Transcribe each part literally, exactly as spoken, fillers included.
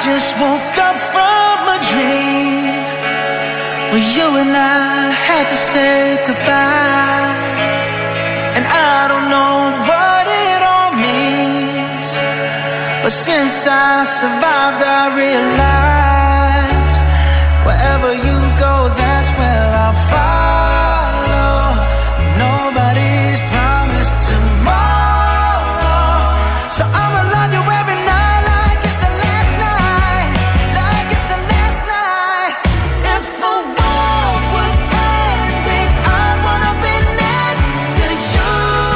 just woke up from a dream where you and I had to say goodbye. And I don't know what it all means, but since I survived I realized wherever you go, that's where I'll follow. Nobody's promised tomorrow, so I'ma love you every night like it's the last night, like it's the last night. If the world was ending, I wanna be next to you.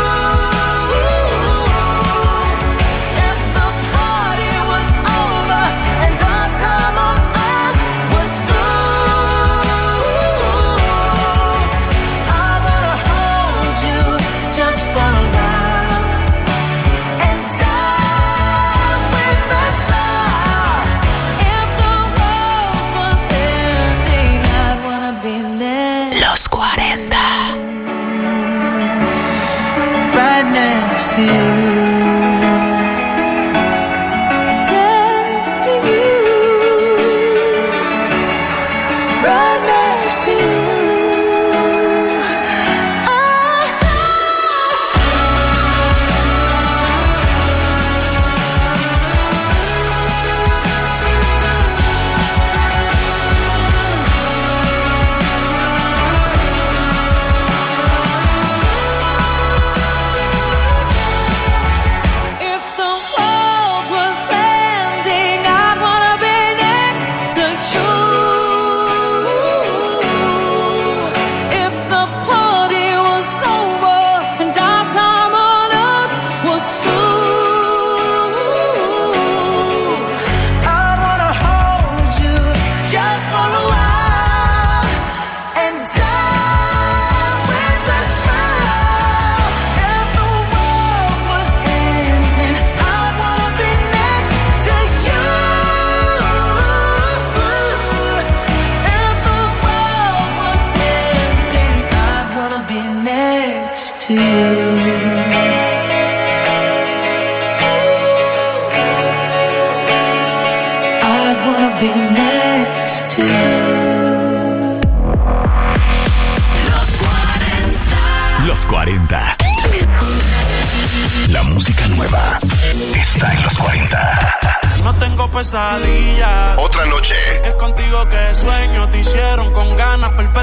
If the party was over and our time on earth was through, I wanna hold you just for a while and die with a smile. If the world was ending, I'd wanna be next. Los cuarenta. Right next to you. Next to you. Right next to you. If the world was ending, I'd wanna be next to you. If the party was over and our time on earth was through, I'd wanna hold you just for a while and die with a smile. If the world was ending, I'd wanna be next to you. If the world was ending, I'd wanna be next to you. I'd wanna be next to you. Los cuarenta. La música nueva está en los cuarenta. No tengo pesadillas. Otra noche Es contigo que sueño. Te hicieron con ganas, perfecto.